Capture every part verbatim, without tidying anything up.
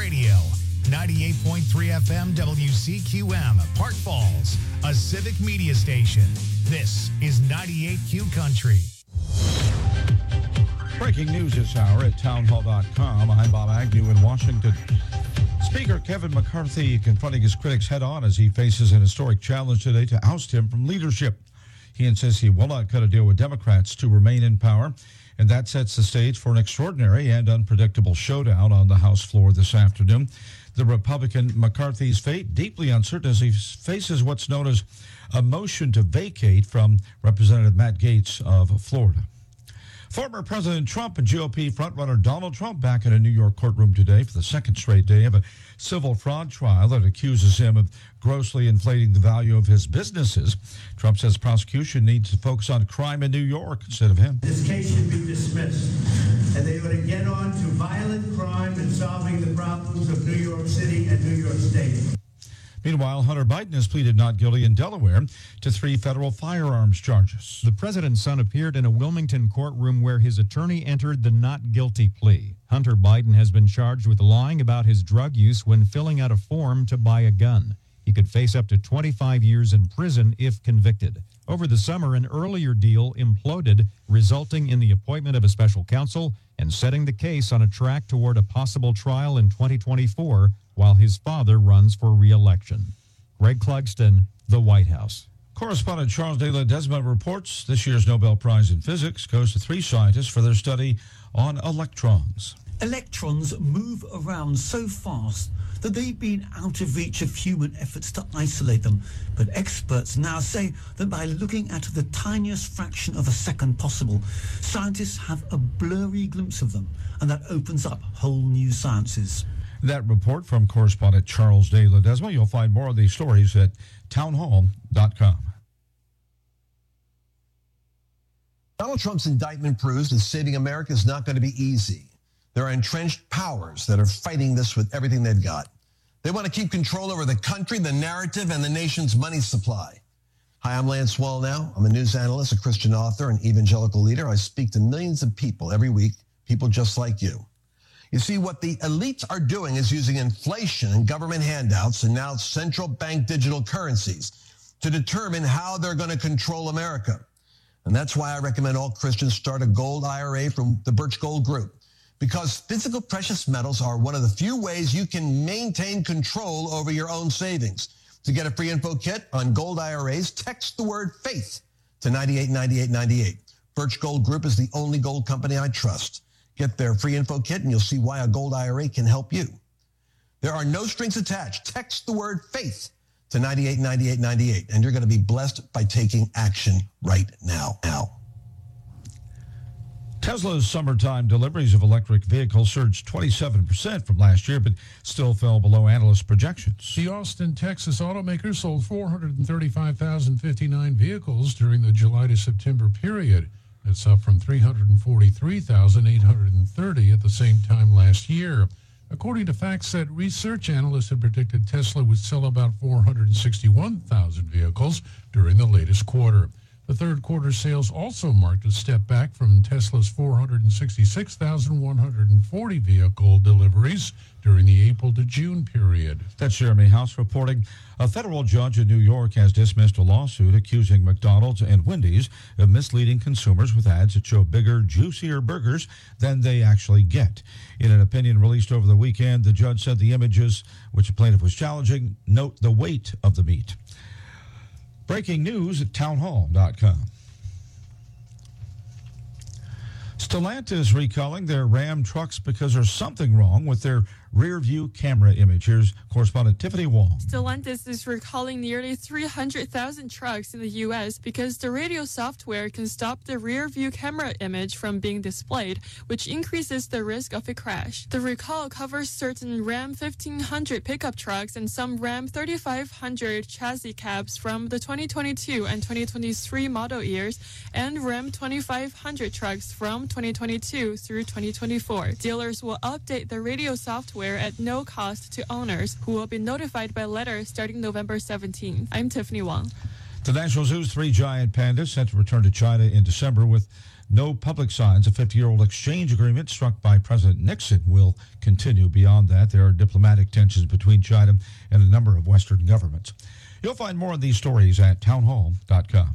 Radio. ninety-eight point three F M W C Q M, Park Falls, a civic media station. This is ninety-eight Q Country. Breaking news this hour at townhall dot com. I'm Bob Agnew in Washington. Speaker Kevin McCarthy confronting his critics head-on as he faces an historic challenge today to oust him from leadership. He insists he will not cut a deal with Democrats to remain in power, and that sets the stage for an extraordinary and unpredictable showdown on the House floor this afternoon. The Republican McCarthy's fate deeply uncertain as he faces what's known as a motion to vacate from Representative Matt Gaetz of Florida. Former President Trump and G O P frontrunner Donald Trump back in a New York courtroom today for the second straight day of a civil fraud trial that accuses him of grossly inflating the value of his businesses. Trump says prosecution needs to focus on crime in New York instead of him. This case should be dismissed, and they ought to get on to violent crime and solving the problems of New York City and New York State. Meanwhile, Hunter Biden has pleaded not guilty in Delaware to three federal firearms charges. The president's son appeared in a Wilmington courtroom where his attorney entered the not guilty plea. Hunter Biden has been charged with lying about his drug use when filling out a form to buy a gun. He could face up to twenty-five years in prison if convicted. Over the summer, an earlier deal imploded, resulting in the appointment of a special counsel and setting the case on a track toward a possible trial in twenty twenty-four while his father runs for re-election. Greg Clugston, The White House. Correspondent Charles de Ledesma reports this year's Nobel Prize in Physics goes to three scientists for their study on electrons. Electrons move around so fast that they've been out of reach of human efforts to isolate them. But experts now say that by looking at the tiniest fraction of a second possible, scientists have a blurry glimpse of them, and that opens up whole new sciences. That report from correspondent Charles de Ledesma. You'll find more of these stories at townhall dot com. Donald Trump's indictment proves that saving America is not going to be easy. There are entrenched powers that are fighting this with everything they've got. They want to keep control over the country, the narrative, and the nation's money supply. Hi, I'm Lance Wallnau. I'm a news analyst, a Christian author, and evangelical leader. I speak to millions of people every week, people just like you. You see, what the elites are doing is using inflation and government handouts and now central bank digital currencies to determine how they're going to control America. And that's why I recommend all Christians start a gold I R A from the Birch Gold Group. Because physical precious metals are one of the few ways you can maintain control over your own savings. To get a free info kit on gold I R As, text the word faith to ninety-eight ninety-eight ninety-eight. Birch Gold Group is the only gold company I trust. Get their free info kit and you'll see why a gold I R A can help you. There are no strings attached. Text the word faith to ninety-eight ninety-eight ninety-eight, and you're going to be blessed by taking action right now. Now. Tesla's summertime deliveries of electric vehicles surged twenty-seven percent from last year, but still fell below analyst projections. The Austin, Texas automaker sold four hundred thirty-five thousand fifty-nine vehicles during the July to September period. That's up from three hundred forty-three thousand eight hundred thirty at the same time last year. According to FactSet Research, analysts had predicted Tesla would sell about four hundred sixty-one thousand vehicles during the latest quarter. The third quarter sales also marked a step back from Tesla's four hundred sixty-six thousand one hundred forty vehicle deliveries during the April to June period. That's Jeremy House reporting. A federal judge in New York has dismissed a lawsuit accusing McDonald's and Wendy's of misleading consumers with ads that show bigger, juicier burgers than they actually get. In an opinion released over the weekend, the judge said the images, which the plaintiff was challenging, note the weight of the meat. Breaking news at townhall dot com. Stellantis recalling their Ram trucks because there's something wrong with their rear view camera image. Here's correspondent Tiffany Wong. Stellantis is recalling nearly three hundred thousand trucks in the U S because the radio software can stop the rear view camera image from being displayed, which increases the risk of a crash. The recall covers certain Ram fifteen hundred pickup trucks and some Ram thirty-five hundred chassis cabs from the twenty twenty-two and twenty twenty-three model years and Ram twenty-five hundred trucks from twenty twenty-two through twenty twenty-four. Dealers will update the radio software at no cost to owners, who will be notified by letter starting November seventeenth. I'm Tiffany Wong. The National Zoo's three giant pandas set to return to China in December with no public signs. A fifty-year-old exchange agreement struck by President Nixon will continue. Beyond that, there are diplomatic tensions between China and a number of Western governments. You'll find more of these stories at townhall dot com.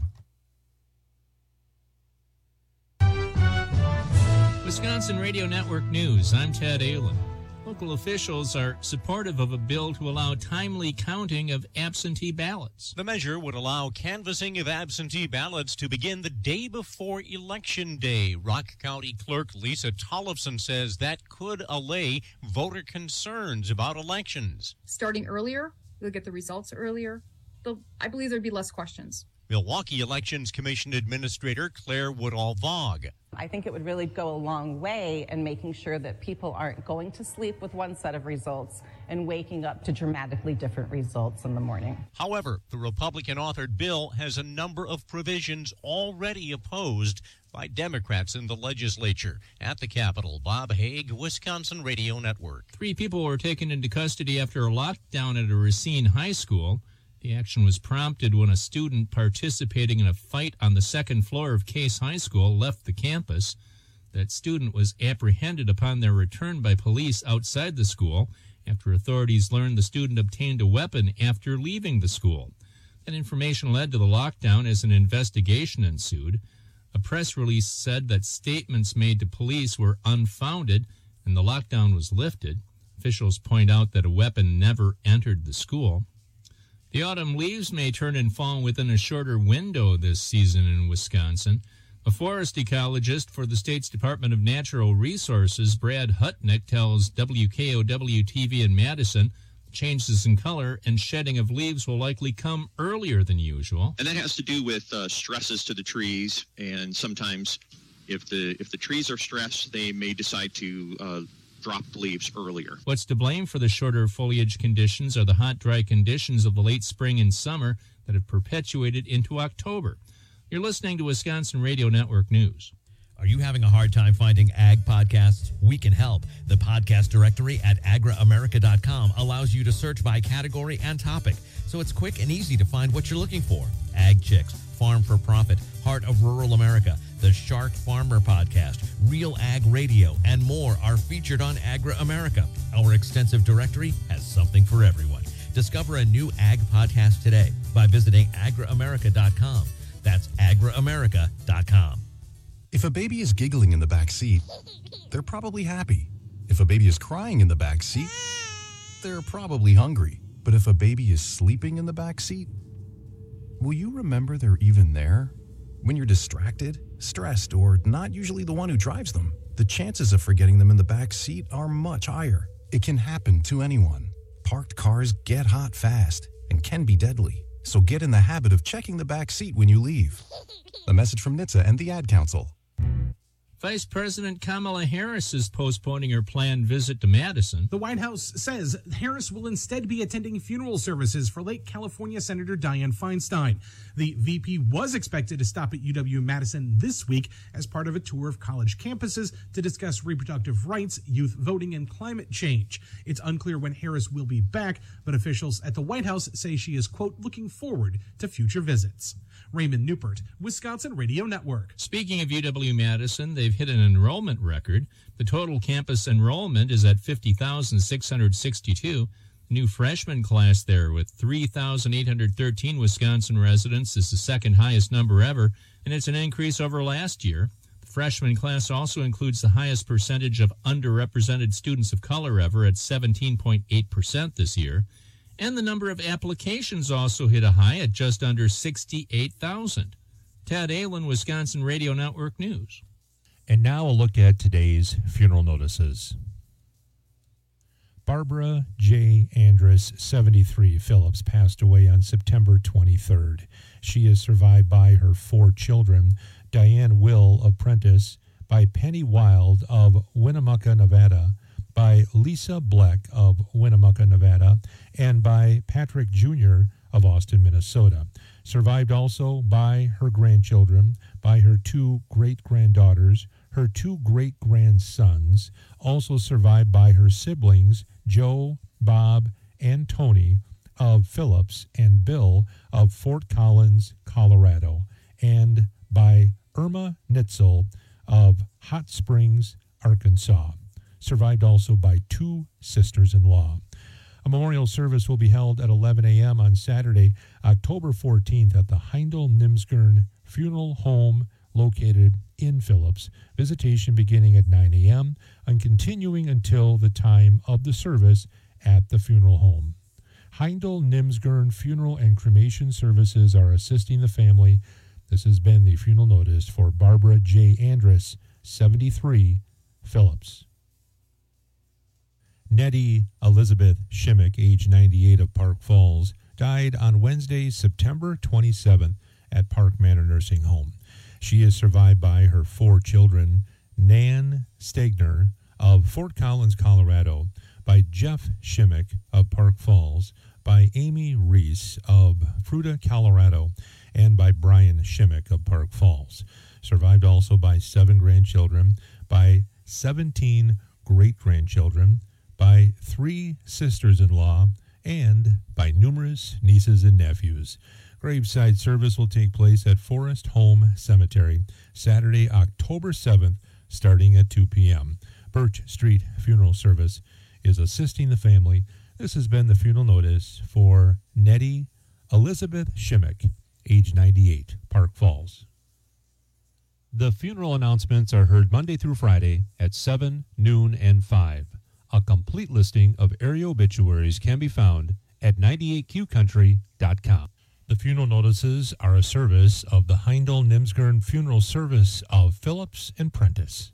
Wisconsin Radio Network News. I'm Ted Allen. Local officials are supportive of a bill to allow timely counting of absentee ballots. The measure would allow canvassing of absentee ballots to begin the day before Election Day. Rock County Clerk Lisa Tollefson says that could allay voter concerns about elections. Starting earlier, they'll get the results earlier. They'll, I believe there'd be less questions. Milwaukee Elections Commission Administrator Claire Woodall-Vogg. I think it would really go a long way in making sure that people aren't going to sleep with one set of results and waking up to dramatically different results in the morning. However, the Republican-authored bill has a number of provisions already opposed by Democrats in the legislature. At the Capitol, Bob Haig, Wisconsin Radio Network. Three people were taken into custody after a lockdown at a Racine high school. The action was prompted when a student participating in a fight on the second floor of Case High School left the campus. That student was apprehended upon their return by police outside the school after authorities learned the student obtained a weapon after leaving the school. That information led to the lockdown as an investigation ensued. A press release said that statements made to police were unfounded and the lockdown was lifted. Officials point out that a weapon never entered the school. The autumn leaves may turn and fall within a shorter window this season in Wisconsin. A forest ecologist for the state's Department of Natural Resources, Brad Hutnick, tells W K O W T V in Madison changes in color and shedding of leaves will likely come earlier than usual. And that has to do with uh, stresses to the trees, and sometimes if the if the trees are stressed, they may decide to uh, drop leaves earlier. What's to blame for the shorter foliage conditions are the hot, dry conditions of the late spring and summer that have perpetuated into October. You're listening to Wisconsin Radio Network News. Are you having a hard time finding ag podcasts? We can help. The podcast directory at agra america dot com allows you to search by category and topic, so it's quick and easy to find what you're looking for. Ag Chicks, Farm for Profit, Heart of Rural America, the Shark Farmer Podcast, Real Ag Radio, and more are featured on Agra America. Our extensive directory has something for everyone. Discover a new ag podcast today by visiting agra america dot com. That's agra america dot com. If a baby is giggling in the back seat, they're probably happy. If a baby is crying in the back seat, they're probably hungry. But if a baby is sleeping in the back seat, will you remember they're even there? When you're distracted, stressed, or not usually the one who drives them, the chances of forgetting them in the back seat are much higher. It can happen to anyone. Parked cars get hot fast and can be deadly. So get in the habit of checking the back seat when you leave. A message from N H T S A and the Ad Council. Vice President Kamala Harris is postponing her planned visit to Madison. The White House says Harris will instead be attending funeral services for late California Senator Dianne Feinstein. The V P was expected to stop at U W-Madison this week as part of a tour of college campuses to discuss reproductive rights, youth voting, and climate change. It's unclear when Harris will be back, but officials at the White House say she is, quote, looking forward to future visits. Raymond Newport, Wisconsin Radio Network. Speaking of U W-Madison, they've hit an enrollment record. The total campus enrollment is at fifty thousand six hundred sixty-two. The new freshman class there with three thousand eight hundred thirteen Wisconsin residents is the second highest number ever, and it's an increase over last year. The freshman class also includes the highest percentage of underrepresented students of color ever at seventeen point eight percent this year. And the number of applications also hit a high at just under sixty-eight thousand. Ted Allen, Wisconsin Radio Network News. And now a look at today's funeral notices. Barbara J. Andrus, seventy-three, Phillips, passed away on September twenty-third. She is survived by her four children, Diane Will of Prentice, by Penny Wild of Winnemucca, Nevada, by Lisa Bleck of Winnemucca, Nevada, and by Patrick Junior of Austin, Minnesota. Survived also by her grandchildren, by her two great-granddaughters, her two great-grandsons, also survived by her siblings, Joe, Bob, and Tony of Phillips and Bill of Fort Collins, Colorado, and by Irma Nitzel of Hot Springs, Arkansas. Survived also by two sisters-in-law. A memorial service will be held at eleven a.m. on Saturday, October fourteenth at the Heindel Nimsgern Funeral Home located in Phillips. Visitation beginning at nine a.m. and continuing until the time of the service at the funeral home. Heindel Nimsgern Funeral and Cremation Services are assisting the family. This has been the funeral notice for Barbara J. Andrus, seventy-three, Phillips. Nettie Elizabeth Shimmick, age ninety-eight, of Park Falls, died on Wednesday, September twenty-seventh at Park Manor Nursing Home. She is survived by her four children, Nan Stegner of Fort Collins, Colorado, by Jeff Shimmick of Park Falls, by Amy Reese of Fruta, Colorado, and by Brian Shimmick of Park Falls. Survived also by seven grandchildren, by seventeen great-grandchildren, by three sisters-in-law, and by numerous nieces and nephews. Graveside service will take place at Forest Home Cemetery, Saturday, October seventh, starting at two p.m. Birch Street Funeral Service is assisting the family. This has been the funeral notice for Nettie Elizabeth Shimmick, age ninety-eight, Park Falls. The funeral announcements are heard Monday through Friday at seven, noon, and five. A complete listing of area obituaries can be found at ninety-eight q country dot com. The funeral notices are a service of the Heindel Nimsgern Funeral Service of Phillips and Prentice.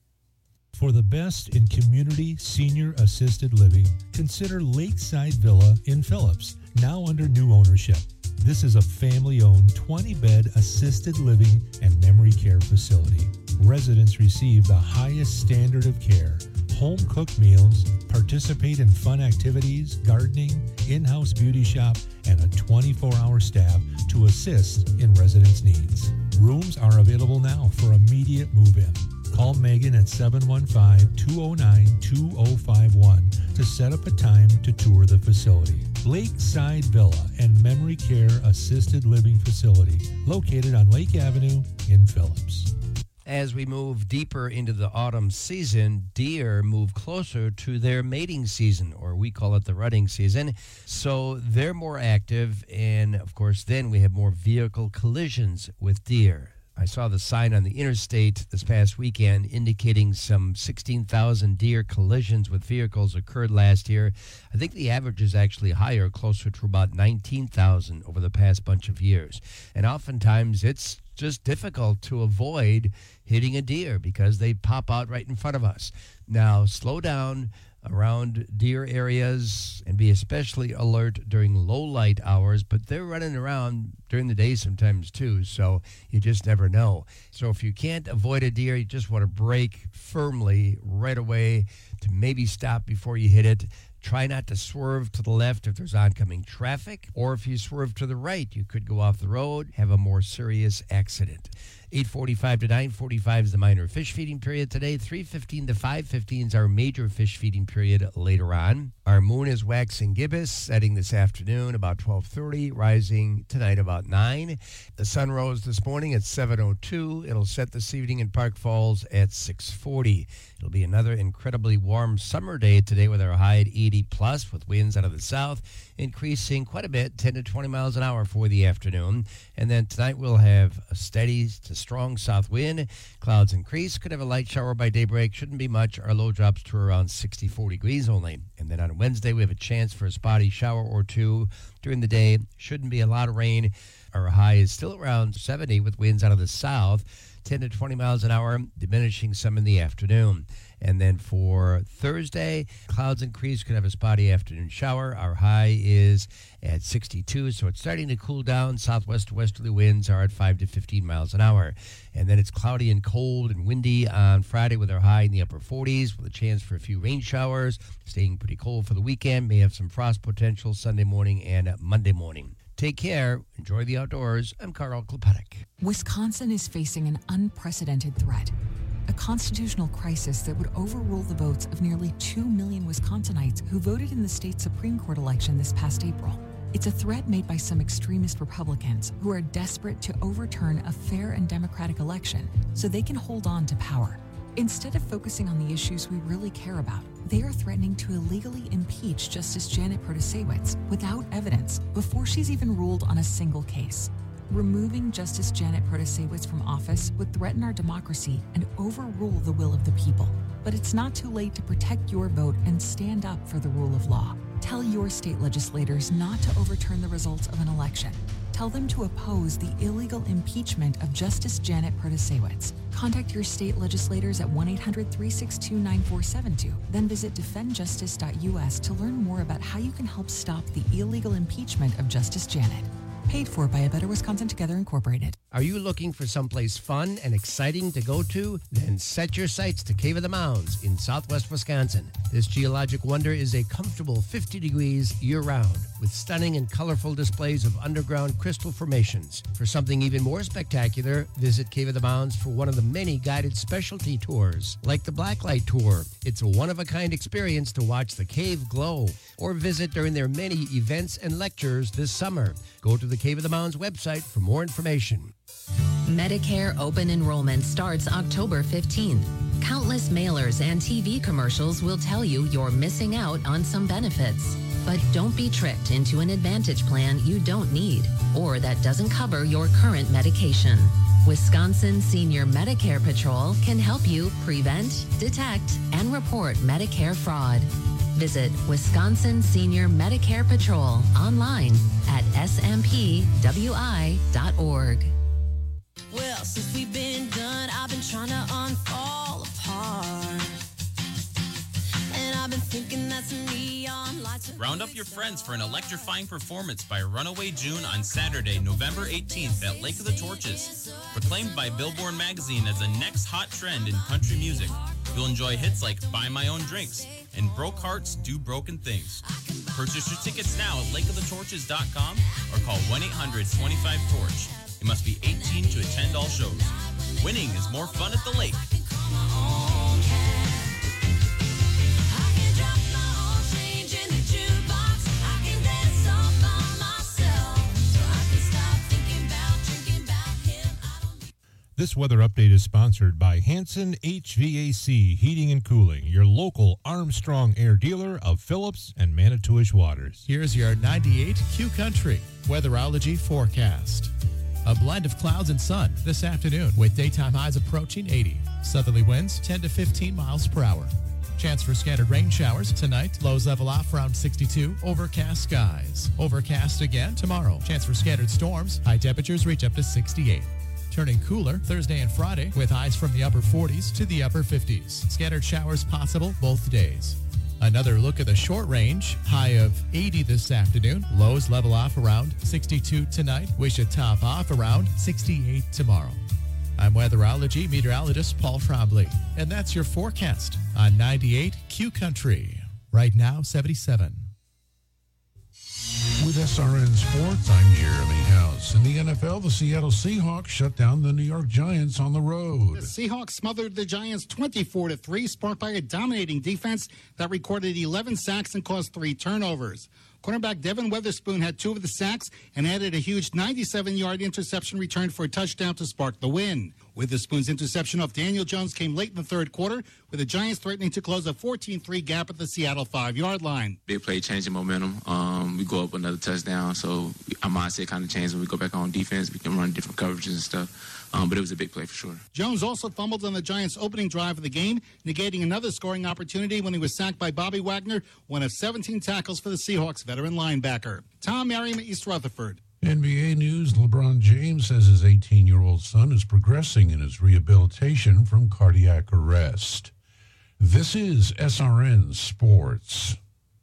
For the best in community senior assisted living, consider Lakeside Villa in Phillips, now under new ownership. This is a family-owned twenty-bed assisted living and memory care facility. Residents receive the highest standard of care, home-cooked meals, participate in fun activities, gardening, in-house beauty shop, and a twenty-four hour staff to assist in residents' needs. Rooms are available now for immediate move-in. Call Megan at seven one five, two oh nine, two oh five one to set up a time to tour the facility. Lakeside Villa and Memory Care Assisted Living Facility, located on Lake Avenue in Phillips. As we move deeper into the autumn season, deer move closer to their mating season, or we call it the rutting season. So they're more active, and of course then we have more vehicle collisions with deer. I saw the sign on the interstate this past weekend indicating some sixteen thousand deer collisions with vehicles occurred last year. I think the average is actually higher, closer to about nineteen thousand over the past bunch of years. And oftentimes it's just difficult to avoid hitting a deer because they pop out right in front of us. Now, slow down around deer areas and be especially alert during low light hours, but they're running around during the day sometimes too, so you just never know. So if you can't avoid a deer, you just want to brake firmly right away to maybe stop before you hit it. Try not to swerve to the left if there's oncoming traffic, or if you swerve to the right, you could go off the road, have a more serious accident. eight forty-five to nine forty-five is the minor fish feeding period today. three fifteen to five fifteen is our major fish feeding period later on. Our moon is waxing gibbous, setting this afternoon about twelve thirty, rising tonight about nine. The sun rose this morning at seven oh two. It'll set this evening in Park Falls at six forty. It'll be another incredibly warm summer day today with our high at eighty plus, with winds out of the south increasing quite a bit, ten to twenty miles an hour for the afternoon. And then tonight we'll have a steady to strong south wind. Clouds increase. Could have a light shower by daybreak. Shouldn't be much. Our low drops to around sixty-four degrees only. And then on Wednesday, we have a chance for a spotty shower or two during the day. Shouldn't be a lot of rain. Our high is still around seventy with winds out of the south, ten to twenty miles an hour, diminishing some in the afternoon. And then for Thursday, clouds increase, could have a spotty afternoon shower. Our high is at sixty-two, so it's starting to cool down. Southwest to westerly winds are at five to fifteen miles an hour. And then it's cloudy and cold and windy on Friday with our high in the upper forties, with a chance for a few rain showers. Staying pretty cold for the weekend. May have some frost potential Sunday morning and Monday morning. Take care. Enjoy the outdoors. I'm Carl Klepetic. Wisconsin is facing an unprecedented threat. A constitutional crisis that would overrule the votes of nearly two million Wisconsinites who voted in the state Supreme Court election this past April. It's a threat made by some extremist Republicans who are desperate to overturn a fair and democratic election so they can hold on to power. Instead of focusing on the issues we really care about, they are threatening to illegally impeach Justice Janet Protasiewicz without evidence before she's even ruled on a single case. Removing Justice Janet Protasiewicz from office would threaten our democracy and overrule the will of the people. But it's not too late to protect your vote and stand up for the rule of law. Tell your state legislators not to overturn the results of an election. Tell them to oppose the illegal impeachment of Justice Janet Protasiewicz. Contact your state legislators at one eight hundred, three six two, nine four seven two. Then visit defend justice dot U S to learn more about how you can help stop the illegal impeachment of Justice Janet. Paid for by A Better Wisconsin Together Incorporated. Are you looking for someplace fun and exciting to go to? Then set your sights to Cave of the Mounds in southwest Wisconsin. This geologic wonder is a comfortable fifty degrees year-round with stunning and colorful displays of underground crystal formations. For something even more spectacular, visit Cave of the Mounds for one of the many guided specialty tours, like the Blacklight Tour. It's a one-of-a-kind experience to watch the cave glow, or visit during their many events and lectures this summer. Go to the Cave of the Mounds website for more information. Medicare open enrollment starts October fifteenth. Countless mailers and T V commercials will tell you you're missing out on some benefits. But don't be tricked into an Advantage plan you don't need or that doesn't cover your current medication. Wisconsin Senior Medicare Patrol can help you prevent, detect, and report Medicare fraud. Visit Wisconsin Senior Medicare Patrol online at s m p w i dot org. Well, since we've been done, I've been trying to unfall apart. And I've been thinking that some neon lights. Round up your friends for an electrifying performance by Runaway June on Saturday, November eighteenth at Lake of the Torches. Proclaimed by Billboard magazine as the next hot trend in country music, you'll enjoy hits like Buy My Own Drinks and Broke Hearts Do Broken Things. Purchase your tickets now at lake of the torches dot com or call one eight hundred, twenty-five, torch. You must be eighteen to attend all shows. Winning is more fun at the lake. This weather update is sponsored by Hanson H V A C Heating and Cooling, your local Armstrong Air dealer of Phillips and Manitowish waters. Here's your ninety-eight Q Country weatherology forecast. A blend of clouds and sun this afternoon with daytime highs approaching eighty. Southerly winds ten to fifteen miles per hour. Chance for scattered rain showers tonight. Lows level off around sixty-two. Overcast skies. Overcast again tomorrow. Chance for scattered storms. High temperatures reach up to sixty-eight. Turning cooler Thursday and Friday with highs from the upper forties to the upper fifties. Scattered showers possible both days. Another look at the short range. High of eighty this afternoon. Lows level off around sixty-two tonight. We should top off around sixty-eight tomorrow. I'm weatherology meteorologist Paul Trombley, and that's your forecast on ninety-eight Q Country. Right now, seventy-seven. With S R N Sports, I'm Jeremy House. In the N F L, the Seattle Seahawks shut down the New York Giants on the road. The Seahawks smothered the Giants twenty-four to three, sparked by a dominating defense that recorded eleven sacks and caused three turnovers. Cornerback Devin Weatherspoon had two of the sacks and added a huge ninety-seven-yard interception return for a touchdown to spark the win. Witherspoon's interception off Daniel Jones came late in the third quarter, with the Giants threatening to close a fourteen three gap at the Seattle five-yard line. Big play changing momentum. Um, we go up another touchdown, so our mindset kind of changed when we go back on defense. We can run different coverages and stuff. Um, but it was a big play for sure. Jones also fumbled on the Giants' opening drive of the game, negating another scoring opportunity when he was sacked by Bobby Wagner, one of seventeen tackles for the Seahawks veteran linebacker. Tom Merriam, East Rutherford. N B A news, LeBron James says his eighteen-year-old son is progressing in his rehabilitation from cardiac arrest. This is S R N Sports.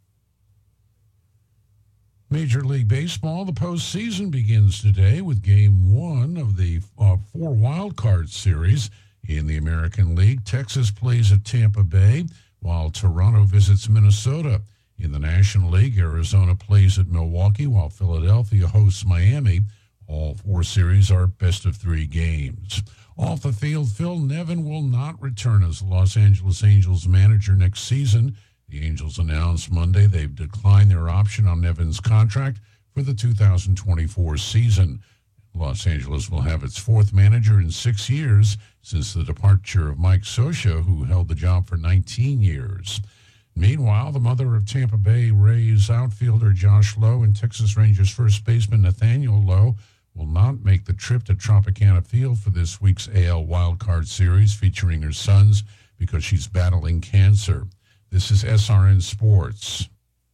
Major League Baseball, the postseason begins today with Game one of the uh, four wild card series in the American League. Texas plays at Tampa Bay, while Toronto visits Minnesota. In the National League, Arizona plays at Milwaukee, while Philadelphia hosts Miami. All four series are best of three games. Off the field, Phil Nevin will not return as Los Angeles Angels manager next season. The Angels announced Monday they've declined their option on Nevin's contract for the two thousand twenty-four season. Los Angeles will have its fourth manager in six years since the departure of Mike Scioscia, who held the job for nineteen years. Meanwhile, the mother of Tampa Bay Rays outfielder Josh Lowe and Texas Rangers first baseman Nathaniel Lowe will not make the trip to Tropicana Field for this week's A L Wildcard Series featuring her sons because she's battling cancer. This is S R N Sports.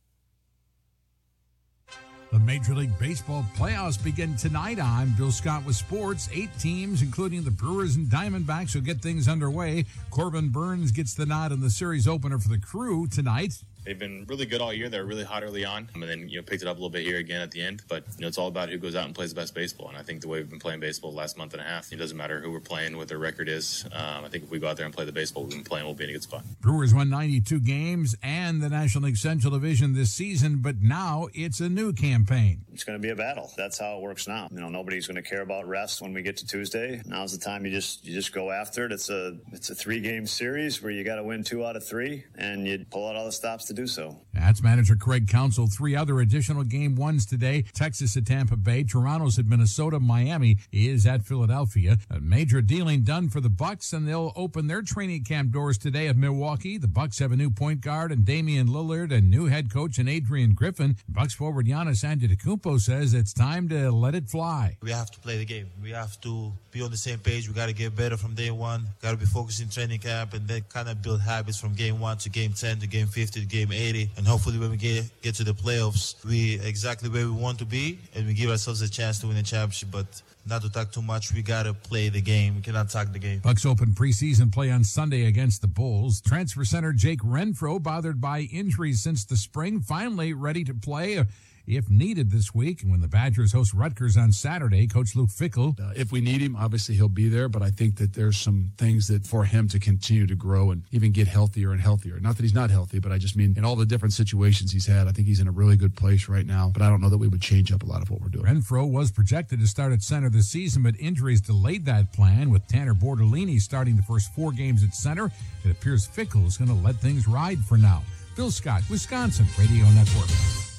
The Major League Baseball playoffs begin tonight. I'm Bill Scott with sports. Eight teams, including the Brewers and Diamondbacks, will get things underway. Corbin Burns gets the nod in the series opener for the Crew tonight. They've been really good all year. They were really hot early on, and then you know picked it up a little bit here again at the end. But you know it's all about who goes out and plays the best baseball. And I think the way we've been playing baseball the last month and a half, it doesn't matter who we're playing, what their record is. Um, I think if we go out there and play the baseball we've been playing, we'll be in a good spot. Brewers won ninety-two games and the National League Central Division this season, but now it's a new campaign. It's going to be a battle. That's how it works now. You know, nobody's going to care about rest when we get to Tuesday. Now's the time you just you just go after it. It's a it's a three game series where you got to win two out of three, and you pull out all the stops to do so. That's manager Craig Counsell. Three other additional game ones today. Texas at Tampa Bay. Toronto's at Minnesota. Miami is at Philadelphia. A major dealing done for the Bucks, and they'll open their training camp doors today at Milwaukee. The Bucks have a new point guard and Damian Lillard, and new head coach and Adrian Griffin. Bucks forward Giannis Antetokounmpo says it's time to let it fly. We have to play the game. We have to be on the same page. We got to get better from day one. Got to be focused in training camp and then kind of build habits from game one to game ten to game fifty to game eighty, and hopefully when we get get to the playoffs, we exactly where we want to be, and we give ourselves a chance to win a championship. But not to talk too much, we got to play the game. We cannot talk the game. Bucks open preseason play on Sunday against the Bulls. Transfer center Jake Renfroe, bothered by injuries since the spring, finally ready to play if needed this week. And when the Badgers host Rutgers on Saturday, Coach Luke Fickell. Uh, if we need him, obviously he'll be there, but I think that there's some things that for him to continue to grow and even get healthier and healthier. Not that he's not healthy, but I just mean in all the different situations he's had, I think he's in a really good place right now, but I don't know that we would change up a lot of what we're doing. Renfroe was projected to start at center this season, but injuries delayed that plan. With Tanner Bortolini starting the first four games at center, it appears Fickell is going to let things ride for now. Bill Scott, Wisconsin Radio Network.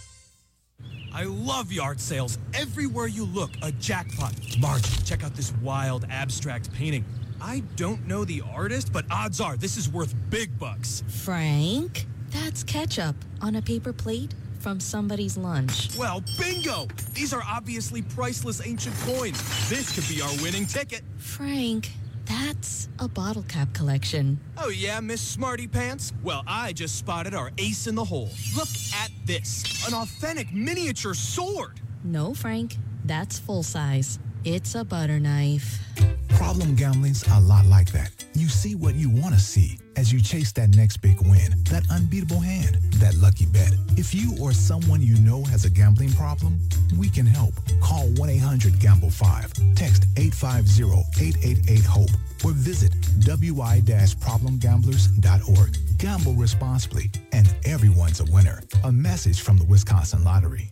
I love yard sales. Everywhere you look, a jackpot. Marge, check out this wild abstract painting. I don't know the artist, but odds are this is worth big bucks. Frank, that's ketchup on a paper plate from somebody's lunch. Well, bingo! These are obviously priceless ancient coins. This could be our winning ticket. Frank, that's a bottle cap collection. Oh yeah, Miss Smarty Pants? Well, I just spotted our ace in the hole. Look at this. An authentic miniature sword. No, Frank, that's full size. It's a butter knife. Problem gambling's a lot like that. You see what you want to see as you chase that next big win, that unbeatable hand, that lucky bet. If you or someone you know has a gambling problem, we can help. Call one eight hundred gamble five, text eight five zero, eight eight eight, HOPE, or visit w i dash problem gamblers dot org. Gamble responsibly, and everyone's a winner. A message from the Wisconsin Lottery.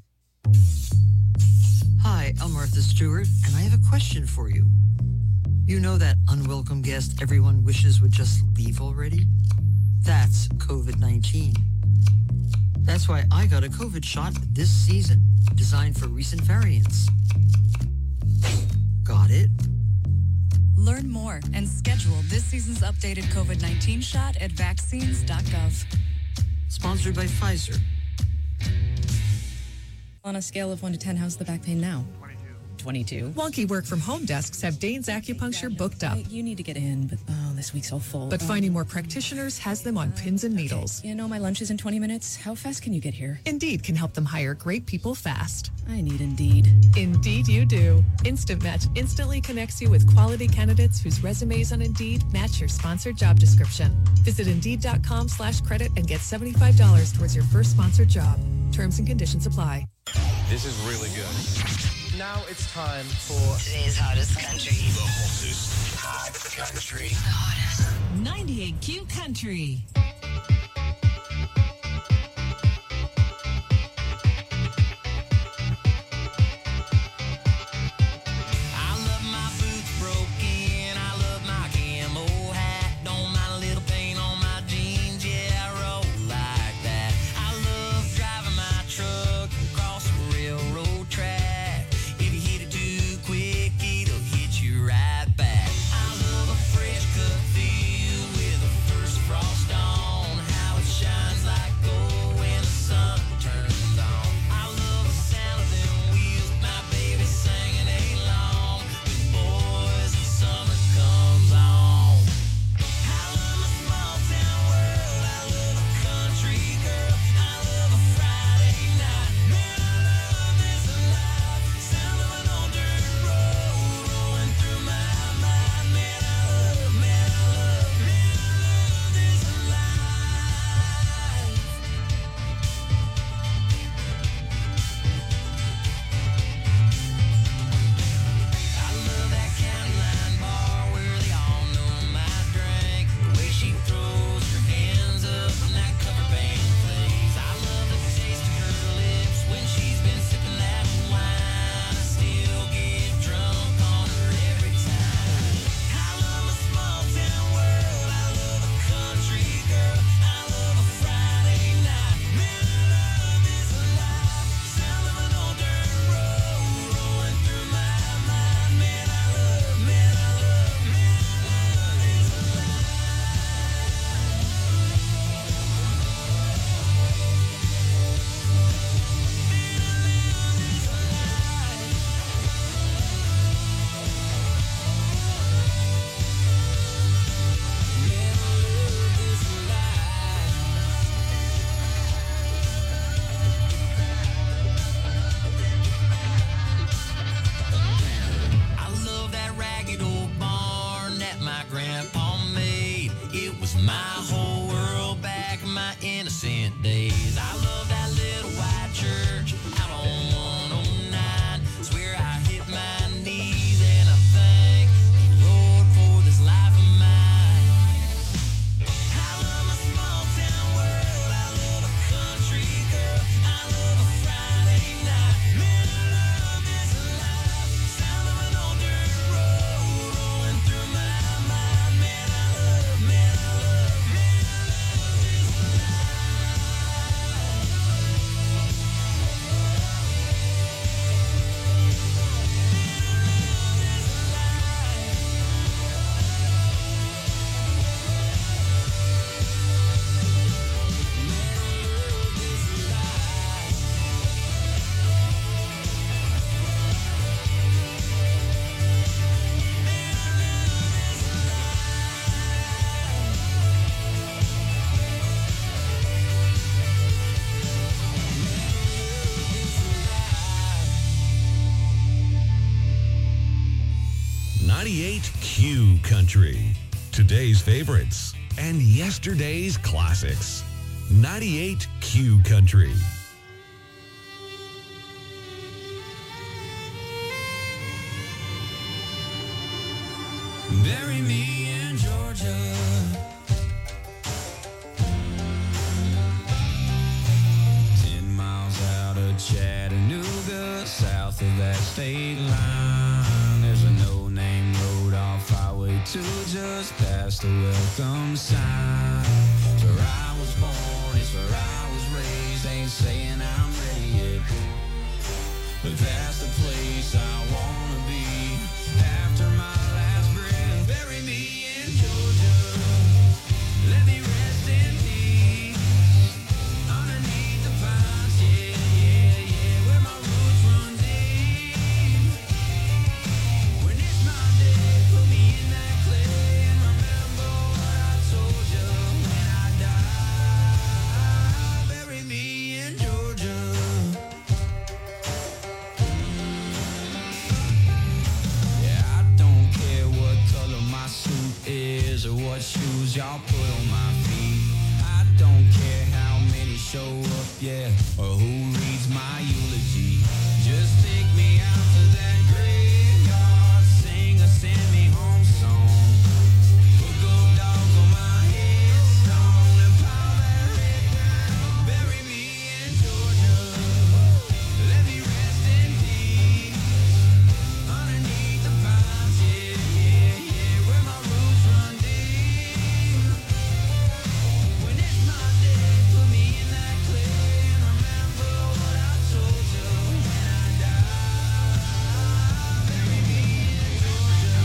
Hi, I'm Martha Stewart, and I have a question for you. You know that unwelcome guest everyone wishes would just leave already? That's covid nineteen. That's why I got a COVID shot this season, designed for recent variants. Got it? Learn more and schedule this season's updated covid nineteen shot at vaccines dot gov. Sponsored by Pfizer. On a scale of one to ten, how's the back pain now? twenty-two. Wonky work from home desks have Dane's Acupuncture booked up. You need to get in, but oh, this week's so full. But finding more practitioners has them on pins and needles. You know, my lunch is in twenty minutes. How fast can you get here? Indeed can help them hire great people fast. I need Indeed. Indeed you do. Instant Match instantly connects you with quality candidates whose resumes on Indeed match your sponsored job description. Visit Indeed.com slash credit and get seventy-five dollars towards your first sponsored job. Terms and conditions apply. This is really good. Now it's time for today's hottest country. The hottest hot country. The hottest. ninety-eight Q Country. Railroad ninety-eight Q Country. Today's favorites and yesterday's classics. ninety-eight Q Country. Bury me in Georgia. Ten miles out of Chattanooga, south of that state line, there's a no-name road off Highway two, just past the welcome sign. It's where I was born, it's where I was raised. Ain't saying I'm ready yet, but that's the place I wanna be after my last breath. Bury me in Georgia, let me rest in peace underneath the pines, yeah, yeah, yeah, where my roots run deep. When it's my day, put me in that clay and remember what I told you when I die. Bury me in Georgia. Yeah, I don't care what color my suit is or what shoes y'all put on my feet. I don't care how many show up, yeah, or who reads my eulogy. Just take me out to that graveyard, sing a send me home song. Put gold dogs on my headstone and pile that red down. Bury me in Georgia, let me rest in peace underneath the pines, yeah, yeah, yeah, where my roots run deep. When it's my day, put me in that clay and remember what I told you when I die. Bury me in Georgia.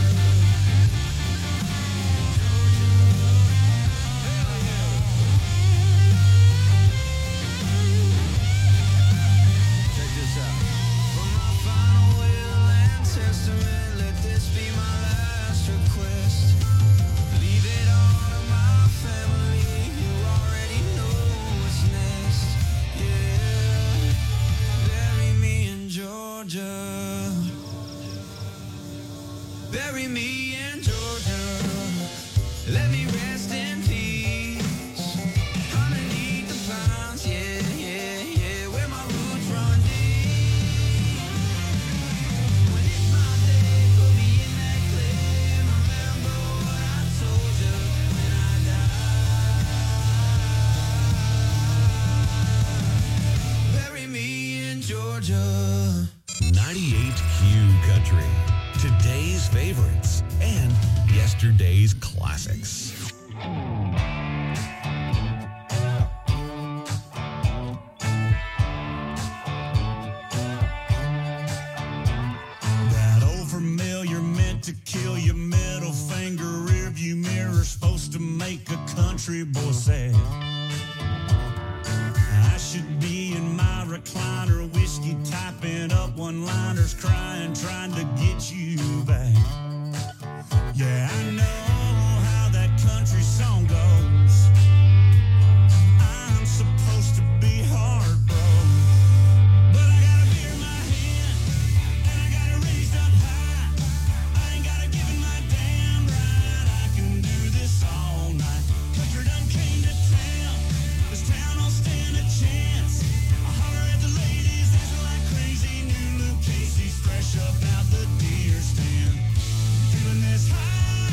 Check this out. For my final will and testament, let this be my last request. Leave it all to my family, you already know what's next. Yeah, bury me in Georgia. Bury me in Georgia. Let me rest in peace underneath the pines, yeah, yeah, yeah, where my roots run deep. When it's my day, put me in that clay and remember what I told you when I die. Bury me in Georgia. ninety-eight Q Country. Today's favorites and yesterday's classics. That old familiar meant to kill your middle finger, rearview mirror, supposed to make a country boy sad. I should be in my recliner, whiskey typing up one-liners, crying, trying to get you back. Yeah, I know how that country song goes. I'm supposed to be heartbroken, but I got a beer in my hand and I got it raised up high. I ain't got to give it my damn right. I can do this all night. Country done came to town. This town don't stand a chance. I holler at the ladies, dancing like crazy. New Luke Casey's fresh up out the deer stand. Feeling this high.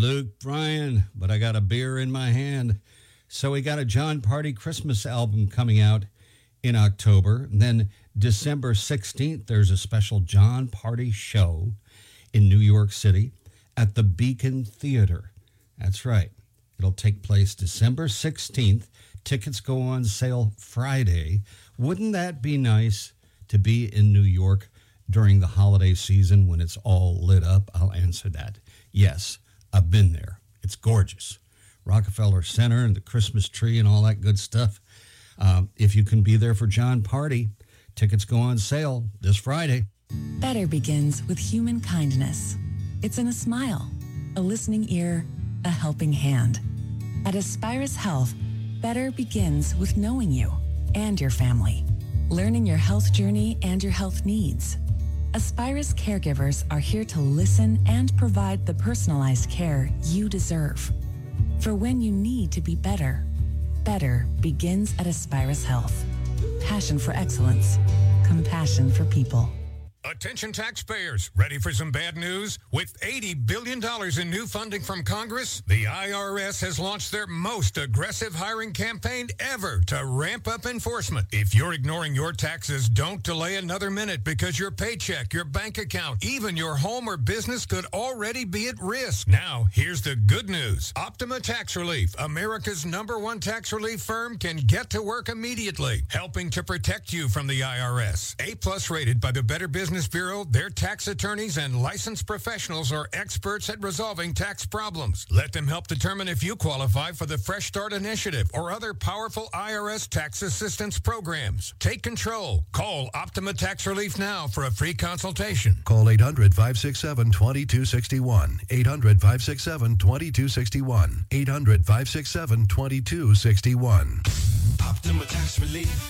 Luke Bryan, but I got a beer in my hand. So we got a Jon Pardi Christmas album coming out in October. And then December sixteenth, there's a special Jon Pardi show in New York City at the Beacon Theater. That's right. It'll take place December sixteenth. Tickets go on sale Friday. Wouldn't that be nice to be in New York during the holiday season when it's all lit up? I'll answer that. Yes, I've been there. It's gorgeous. Rockefeller Center and the Christmas tree and all that good stuff. Um, if you can be there for Jon Pardi, tickets go on sale this Friday. Better begins with human kindness. It's in a smile, a listening ear, a helping hand. At Aspirus Health, better begins with knowing you and your family, learning your health journey and your health needs. Aspirus caregivers are here to listen and provide the personalized care you deserve. For when you need to be better, better begins at Aspirus Health. Passion for excellence, compassion for people. Attention taxpayers, ready for some bad news? With eighty billion dollars in new funding from Congress, the I R S has launched their most aggressive hiring campaign ever to ramp up enforcement. If you're ignoring your taxes, don't delay another minute because your paycheck, your bank account, even your home or business could already be at risk. Now, here's the good news. Optima Tax Relief, America's number one tax relief firm, can get to work immediately, helping to protect you from the I R S. A-plus rated by the Better Business Bureau, their tax attorneys and licensed professionals are experts at resolving tax problems. Let them help determine if you qualify for the Fresh Start Initiative or other powerful I R S tax assistance programs. Take control. Call Optima Tax Relief now for a free consultation. Call eight hundred, five six seven, two two six one. eight hundred, five six seven, two two six one. eight hundred, five six seven, two two six one. Optima Tax Relief.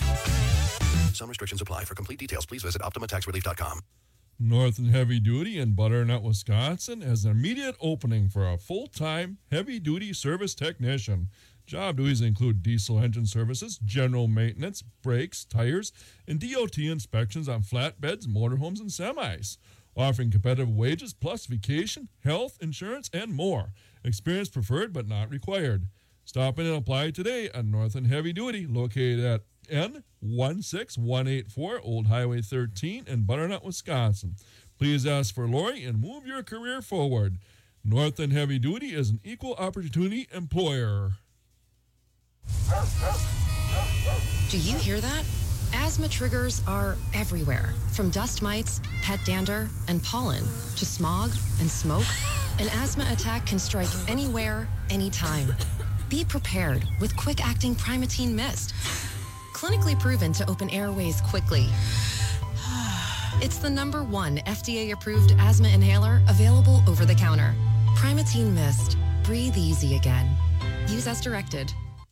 Some restrictions apply. For complete details, please visit optima tax relief dot com. Northern Heavy Duty in Butternut, Wisconsin has an immediate opening for a full-time heavy-duty service technician. Job duties include diesel engine services, general maintenance, brakes, tires, and D O T inspections on flatbeds, motorhomes, and semis. Offering competitive wages plus vacation, health, insurance, and more. Experience preferred but not required. Stop in and apply today at Northern Heavy Duty, located at N one six one eight four Old Highway thirteen in Butternut, Wisconsin. Please ask for Lori and move your career forward. Northern Heavy Duty is an equal opportunity employer. Do you hear that? Asthma triggers are everywhere, from dust mites, pet dander, and pollen, to smog and smoke. An asthma attack can strike anywhere, anytime. Be prepared with quick-acting Primatene Mist. Clinically proven to open airways quickly. It's the number one F D A-approved asthma inhaler available over the counter. Primatene Mist. Breathe easy again. Use as directed.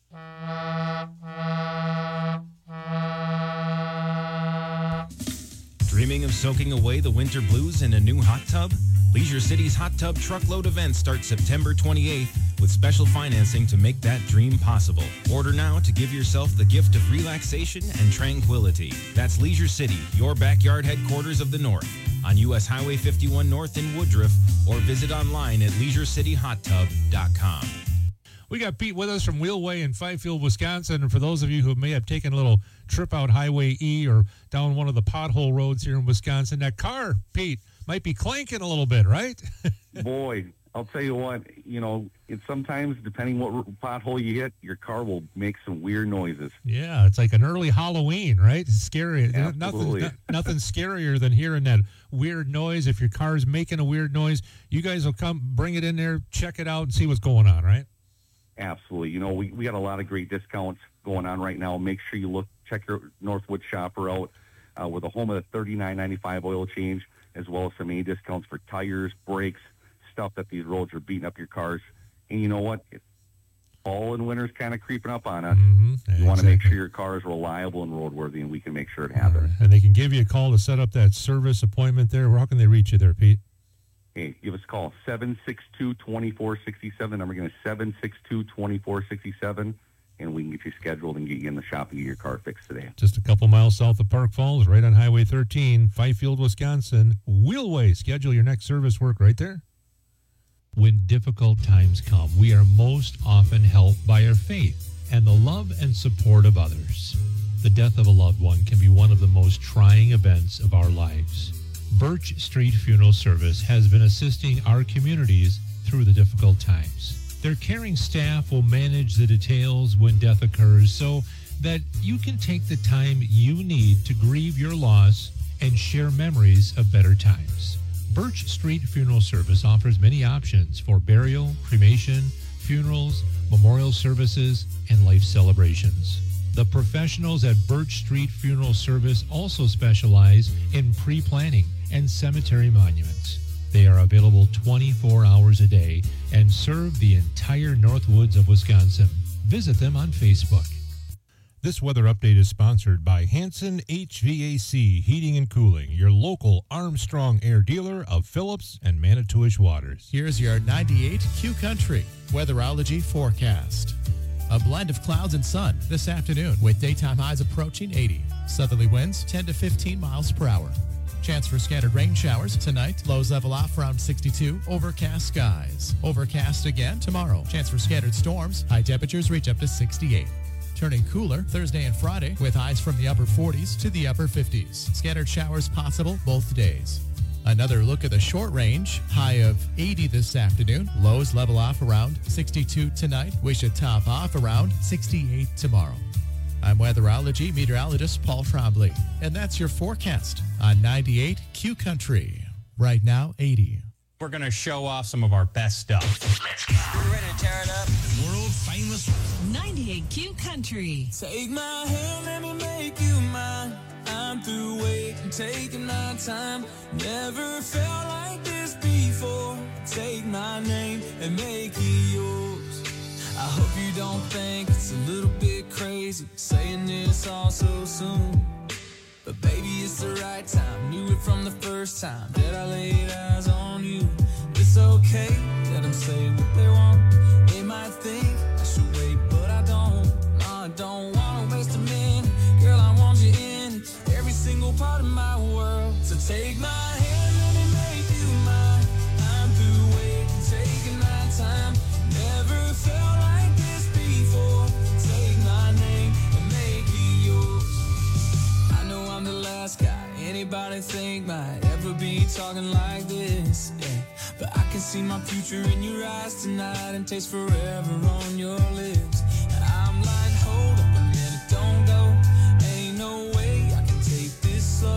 Dreaming of soaking away the winter blues in a new hot tub? Leisure City's Hot Tub Truckload event starts September twenty-eighth with special financing to make that dream possible. Order now to give yourself the gift of relaxation and tranquility. That's Leisure City, your backyard headquarters of the North, on U S Highway fifty-one North in Woodruff, or visit online at leisure city hot tub dot com. We got Pete with us from Wheelway in Fifield, Wisconsin. And for those of you who may have taken a little trip out Highway E or down one of the pothole roads here in Wisconsin, that car, Pete, might be clanking a little bit, right? Boy, I'll tell you what, you know, it's sometimes, depending what pothole you hit, your car will make some weird noises. Yeah, it's like an early Halloween, right? It's scary. Absolutely. Nothing, nothing scarier than hearing that weird noise. If your car's making a weird noise, you guys will come, bring it in there, check it out, and see what's going on, right? Absolutely. You know, we, we got a lot of great discounts going on right now. Make sure you look, check your Northwood shopper out. Uh, we're the home of the thirty-nine ninety-five oil change, as well as some A discounts for tires, brakes, stuff that these roads are beating up your cars. And you know what? It's fall and winter's kind of creeping up on us. Mm-hmm. You exactly. want to make sure your car is reliable and roadworthy, and we can make sure it happens. And they can give you a call to set up that service appointment there. How can they reach you there, Pete? Hey, give us a call, seven six two, two four six seven. Number again is seven six two, two four six seven, and we can get you scheduled and get you in the shop and get your car fixed today. Just a couple miles south of Park Falls, right on Highway thirteen, Fifield, Wisconsin. Wheelway. Schedule your next service work right there. When difficult times come, we are most often helped by our faith and the love and support of others. The death of a loved one can be one of the most trying events of our lives. Birch Street Funeral Service has been assisting our communities through the difficult times. Their caring staff will manage the details when death occurs so that you can take the time you need to grieve your loss and share memories of better times. Birch Street Funeral Service offers many options for burial, cremation, funerals, memorial services, and life celebrations. The professionals at Birch Street Funeral Service also specialize in pre-planning and cemetery monuments. They are available twenty-four hours a day and serve the entire Northwoods of Wisconsin. Visit them on Facebook. This weather update is sponsored by Hanson H V A C Heating and Cooling, your local Armstrong Air dealer of Phillips and Manitowish Waters. Here's your ninety-eight Q Country weatherology forecast. A blend of clouds and sun this afternoon with daytime highs approaching eighty. Southerly winds ten to fifteen miles per hour. Chance for scattered rain showers tonight. Lows level off around sixty-two. Overcast skies. Overcast again tomorrow. Chance for scattered storms. High temperatures reach up to sixty-eight. Turning cooler Thursday and Friday with highs from the upper forties to the upper fifties. Scattered showers possible both days. Another look at the short range. High of eighty this afternoon. Lows level off around sixty-two tonight. We should top off around sixty-eight tomorrow. I'm weatherology meteorologist Paul Trombley, and that's your forecast on ninety-eight Q Country. Right now, eighty. We're going to show off some of our best stuff. Let's go. We're ready to tear it up. World famous ninety-eight Q Country. Take my hand, let me make you mine. I'm through waiting, taking my time. Never felt like this before. Take my name and make it yours. I hope you don't think it's a little bit crazy saying this all so soon. But baby, it's the right time. Knew it from the first time that I laid eyes on you. It's okay, let them say what they want. They might think I should wait, but I don't. No, I don't want to waste a minute. Girl, I want you in every single part of my world. So take my hand, let me make you mine. I'm through waiting, taking my time. Never felt like this before. Take my name and make it yours. I know I'm the last guy anybody think might ever be talking like this, yeah. But I can see my future in your eyes tonight and taste forever on your lips. And I'm like, hold up a minute, don't go. Ain't no way I can take this slow.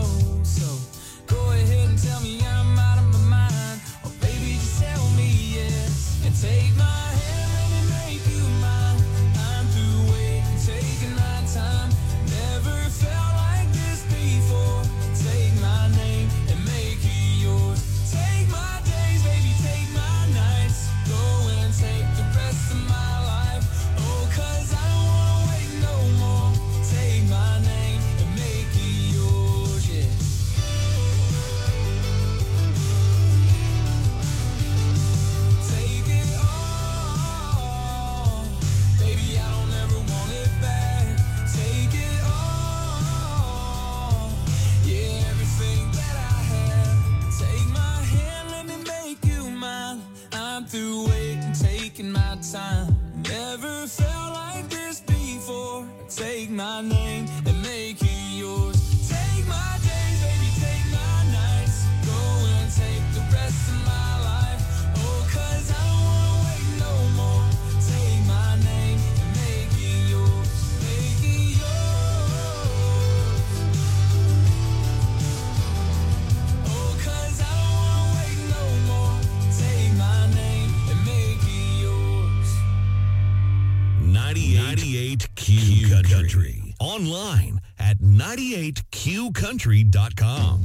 So go ahead and tell me I'm out of my mind. Or baby, just tell me yes. And take my hand, let me make you mine. I'm through waiting, taking my time. Never felt like this before. Take my name and make it yours. Take my days, baby, take my nights. Go and take the rest of my life. Oh, cause I don't wanna wait no more. Take my name and make it yours, yeah. Take it all. Baby, I don't ever want it back. Take it all. Yeah, everything that I have. Take my hand, let me make you mine. I'm through waiting, taking my time. Never felt like this before. Take my name and make it yours. Take my days, baby, take my nights. Go and take the rest of my life. Oh, cause I don't wanna wait no more. Take my name and make it yours. Make it yours. Oh, cause I don't wanna wait no more. Take my name and make it yours. ninety-eight Q Country. Online at ninety-eight Q country dot com.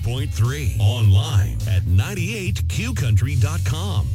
point three. Online at ninety-eight Q country dot com.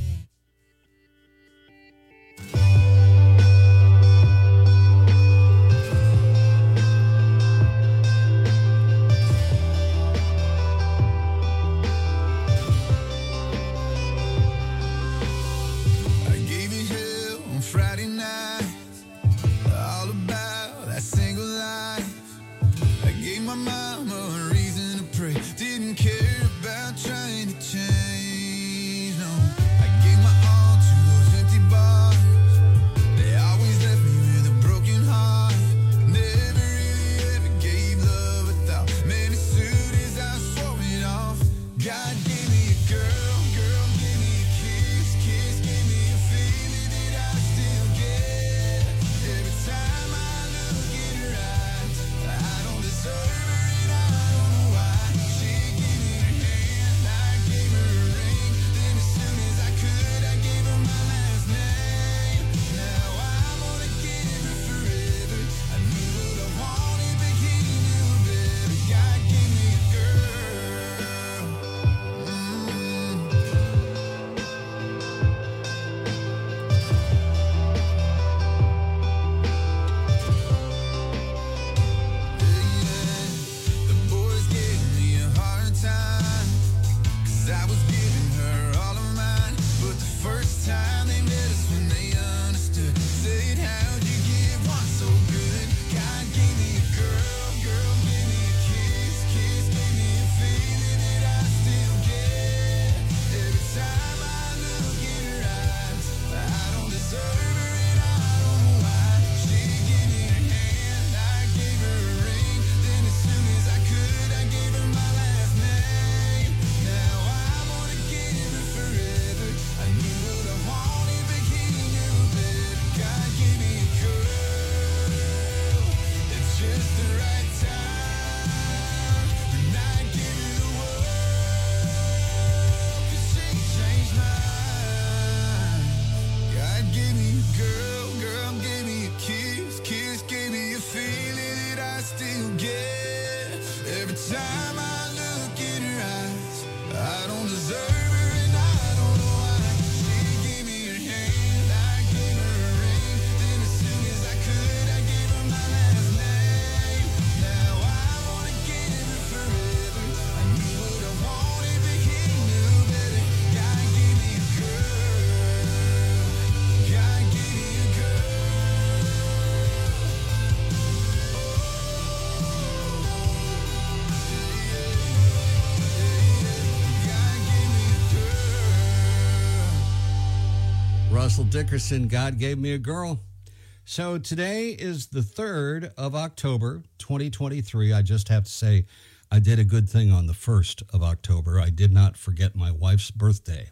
Russell Dickerson, God Gave Me a Girl. So today is the third of October, twenty twenty-three. I just have to say, I did a good thing on the first of October. I did not forget my wife's birthday.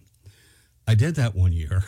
I did that one year.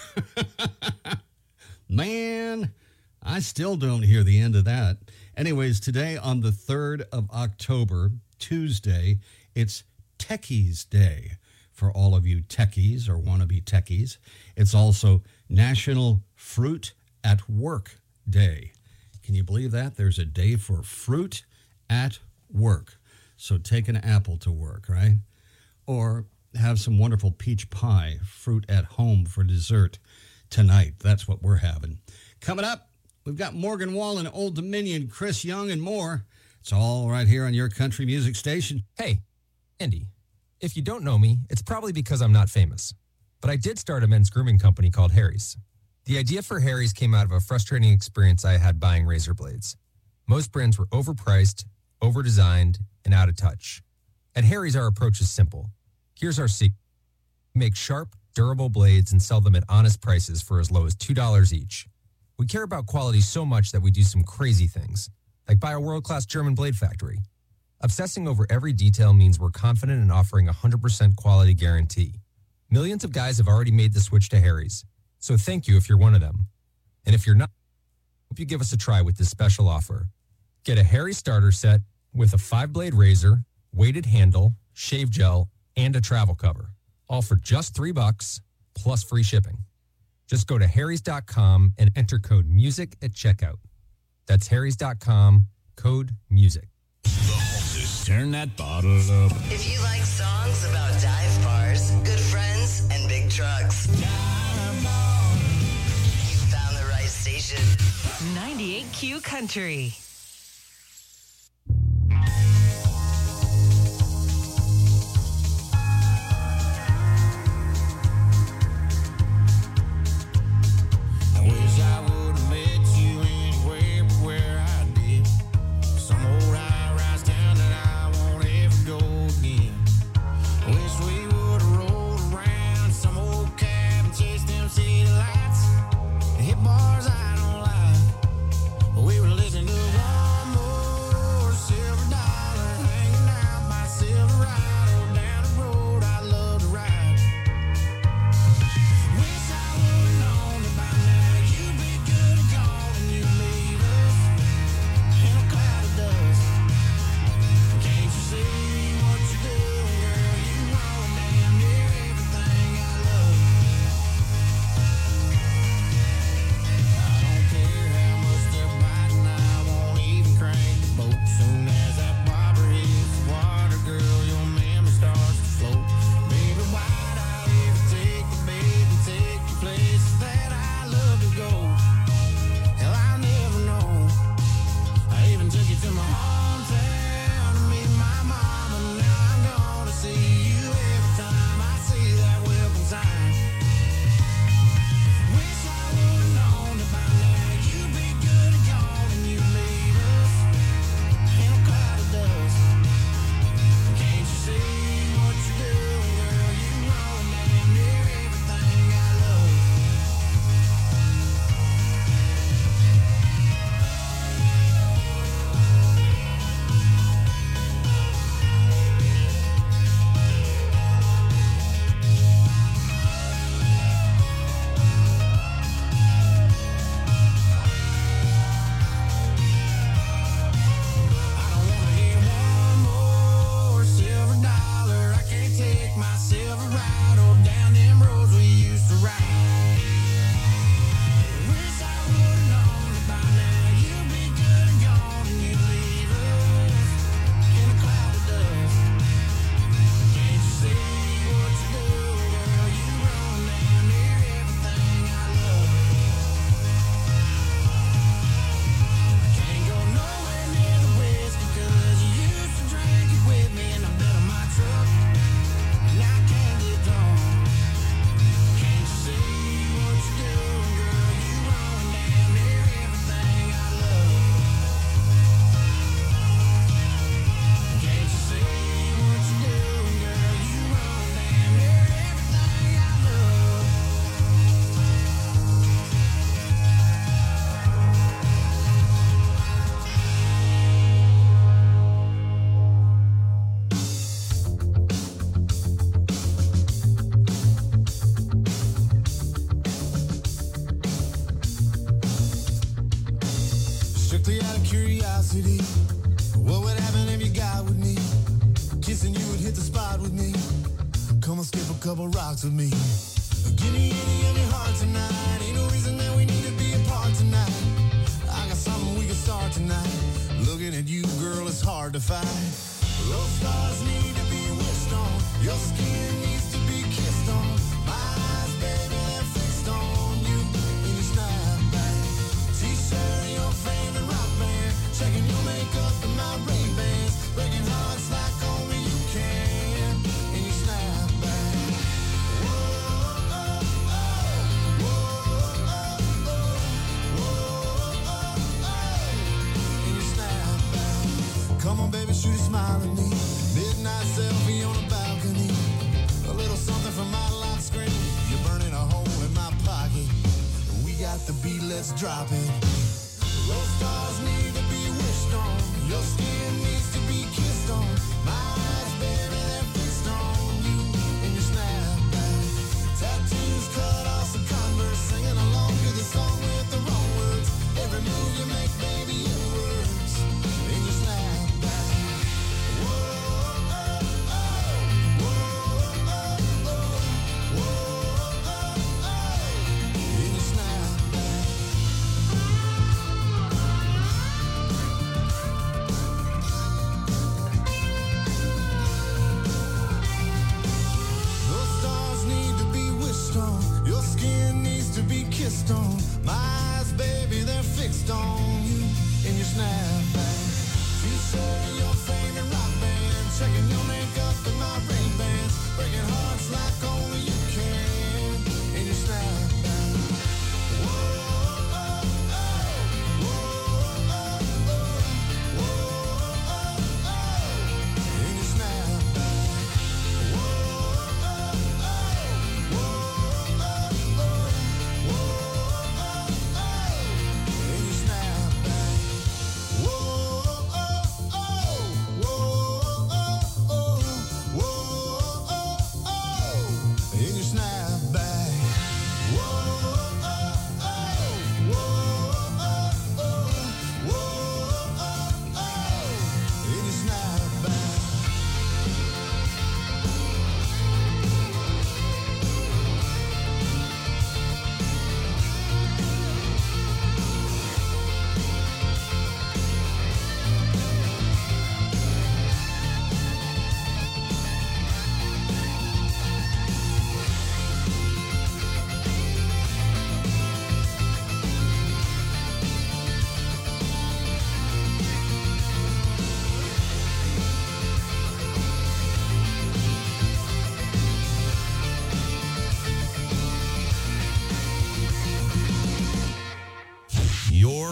Man, I still don't hear the end of that. Anyways, today on the third of October, Tuesday, it's Techies Day for all of you techies or wannabe techies. It's also National Fruit at Work Day. Can you believe that? There's a day for fruit at work. So take an apple to work, right? Or have some wonderful peach pie, fruit at home for dessert tonight. That's what we're having. Coming up, we've got Morgan Wallen, Old Dominion, Chris Young, and more. It's all right here on your country music station. Hey, Andy, if you don't know me, it's probably because I'm not famous. But I did start a men's grooming company called Harry's. The idea for Harry's came out of a frustrating experience I had buying razor blades. Most brands were overpriced, overdesigned, and out of touch. At Harry's, our approach is simple. Here's our secret. We make sharp, durable blades and sell them at honest prices for as low as two dollars each. We care about quality so much that we do some crazy things, like buy a world-class German blade factory. Obsessing over every detail means we're confident in offering a one hundred percent quality guarantee. Millions of guys have already made the switch to Harry's, so thank you if you're one of them. And if you're not, I hope you give us a try with this special offer. Get a Harry's starter set with a five-blade razor, weighted handle, shave gel, and a travel cover, all for just three bucks plus free shipping. Just go to harrys dot com and enter code MUSIC at checkout. That's harrys dot com, code MUSIC. The hottest turn that bottle up. If you like songs about dive bars, good friends, and big trucks, you found the right station. ninety-eight Q Country. Strictly out of curiosity, what would happen if you got with me? Kissing you would hit the spot with me. Come and skip a couple rocks with me. Give me any of your heart tonight. Ain't no reason that we need to be apart tonight. I got something we can start tonight. Looking at you, girl, it's hard to find. Those stars need to be wished on. Your skin needs to be kissed on. My eyes, baby, they're fixed on you. In your snapback T-shirt, your favorite rock band. Checking your makeup and my Ray-Bans. Breaking hearts like only you can. In your snapback. Whoa, oh, oh. Whoa, oh, oh. Whoa, oh, oh. In your snapback. Come on, baby, shoot a smile at me. Midnight selfie on a balcony. A little something from my lock screen. You're burning a hole in my pocket. We got the beat, let's drop it. Those stars need to be wished on. Your skin needs to be kissed on. My eyes, baby, they're fixed on you. In your snapback. Tattoos cut off some Converse. Singing along to the song with the wrong words. Every move you make, baby, it works. In your snapback.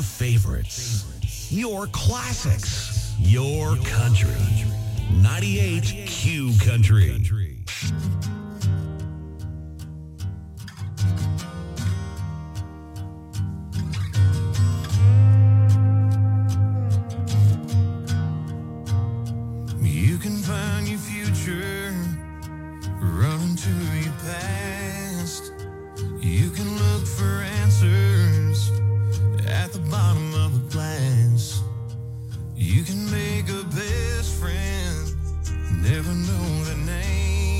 favorites, your classics, your country. ninety-eight Q Country. You can find your future running to your past. You can look for answers at the bottom of a glass. You can make a best friend, never know the name.